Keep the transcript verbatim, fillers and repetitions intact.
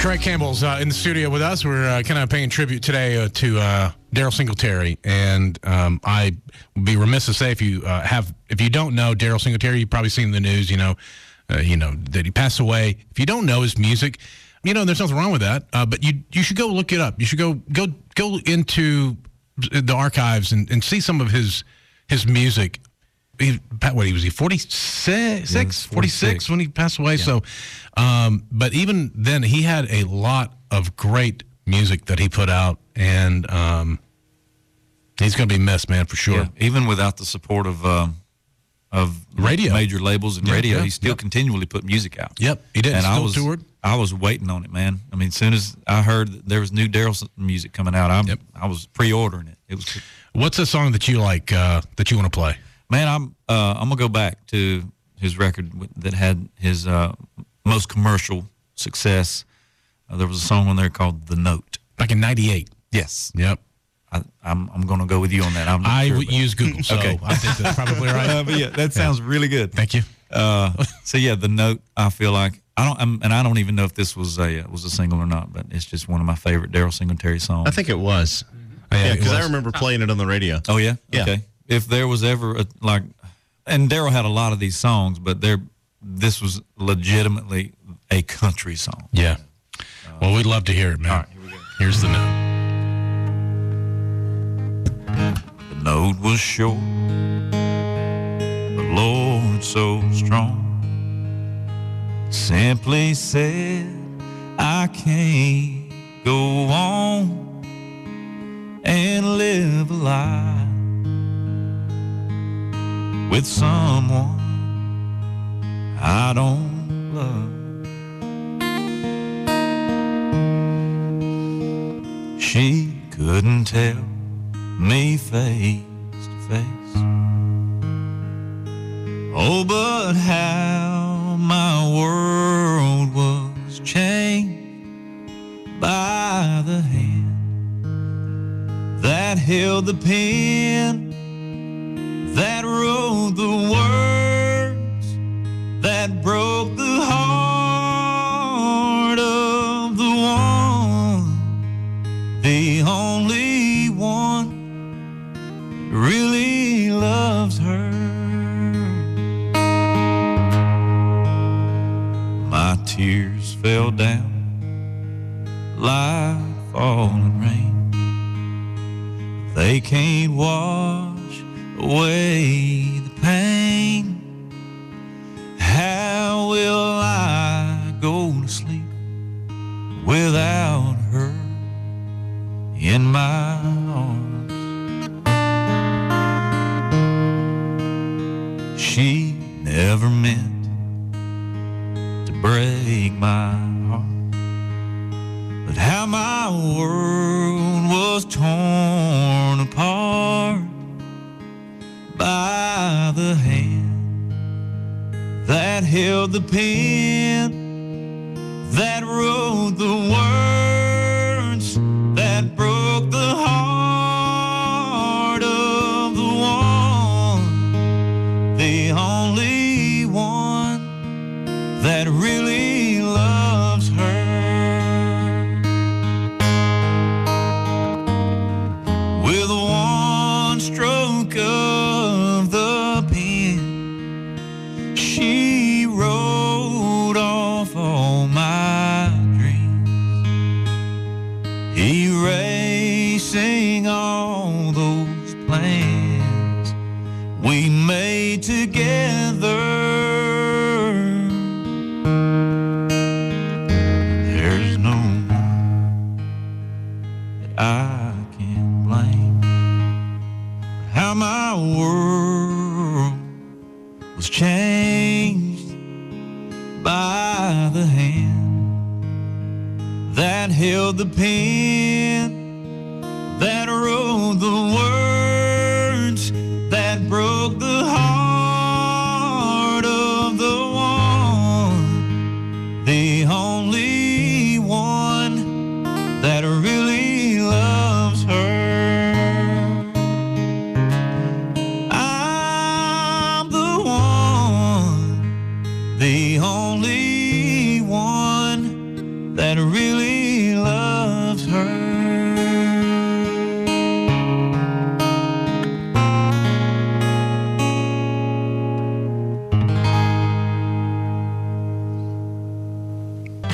Trey Campbell's uh, in the studio with us. We're uh, kind of paying tribute today uh, to uh, Darrell Singletary, and um, I would be remiss to say if you uh, have, if you don't know Darrell Singletary, you've probably seen the news. You know, uh, you know that he passed away. If you don't know his music, you know there's nothing wrong with that. Uh, but you you should go look it up. You should go go go into the archives and, and see some of his his music. He, what he was he forty-six, Yeah, forty-six when he passed away. Yeah. So, um, but even then, he had a lot of great music that he put out, and um, he's going to be missed, man, for sure. Yeah, even without the support of um, of Radio. major labels and Yeah, radio, yeah, he still yep. continually put music out. Yep, he did. And Still I was toured. I was waiting on it, man. I mean, as soon as I heard that there was new Darrell music coming out, I Yep. I was pre-ordering it. It was. What's a song that you like uh, that you want to play? Man, I'm uh, I'm gonna go back to his record w- that had his uh, most commercial success. Uh, there was a song on there called "The Note." Back in ninety-eight. Yes, Yep. I, I'm I'm gonna go with you on that. I'm not I sure, would but- use Google, so Okay. I think that's probably right. Uh, but yeah, that sounds really good. Thank you. Uh, so yeah, "The Note." I feel like I don't, I'm, and I don't even know if this was a uh, was a single or not, but it's just one of my favorite Darrell Singletary songs. I think it was. Yeah, Yeah, it because I was. remember playing it on the radio. Oh yeah, Yeah. Okay. If there was ever a, like, and Darrell had a lot of these songs, but there, this was legitimately a country song. Yeah. Well, we'd love to hear it, man. All right, here we go. Here's the note. The note was short, but Lord, so strong. Simply said, I can't go on and live a life with someone I don't love. She couldn't tell me face to face. Oh, but how my world was changed by the hand that held the pen, that wrote the words, that broke the heart of the one, the only one really loves her. My tears fell down like falling rain. They can't wash away the pain. How will I go to sleep without her in my arms? She never meant to break my heart, but how my world was torn apart by the hand that held the pen, that wrote the words, that broke the heart of the one, the only one that really loves her. With one stroke of the pen, she wrote off all my dreams, erasing all those plans we made together. There's no one that I can blame. How my world was changed by the hand that held the pen, that wrote the words, that broke the heart of the one, the only one that really loves her. I'm the one, the only one that that really loves her.